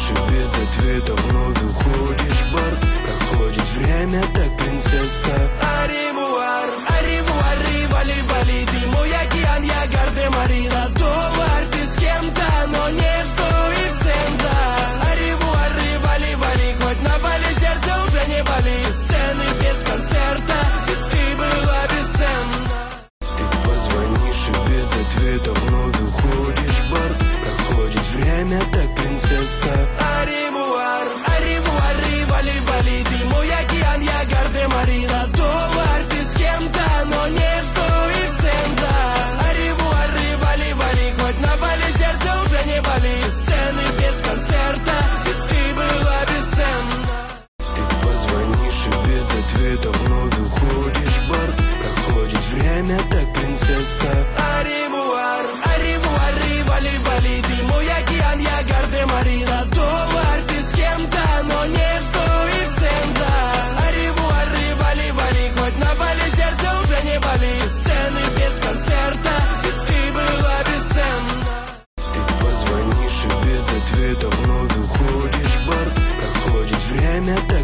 звонишь и без ответа вновь уходишь в бар. Проходит время, так принцесса. Аревуар, аревуар, вали, вали, ты мой океан, я Гардемарин. За доллар ты с кем-то, но не стоишь цента. Аревуар, вали, вали, хоть на Бали сердце уже не болит. Сцены без концерта, ты была бесценна. Ты позвонишь и без ответа вновь уходишь в бар. Проходит время, так принцесса. Аревуар, аревуар, вали, вали, ты мой океан, я Гардемарин. За доллар ты с кем-то, но не стоишь цента. Аревуар, вали, вали, хоть на Бали сердце уже не болит. Сцены без концерта, ты была бесценна. Ты позвонишь и без ответа вновь уходишь в бар. Проходит время, так принцесса. Аревуар, аревуар, вали, вали, ты мой океан, я Гардемарин. За доллар ты с кем-то, но не стоишь цента. Аревуар, вали, вали, хоть на Бали сердце уже не болит. Сцены без концерта, ты была бесценна. Ты позвонишь и без ответа вновь уходишь в бар. Проходит время, так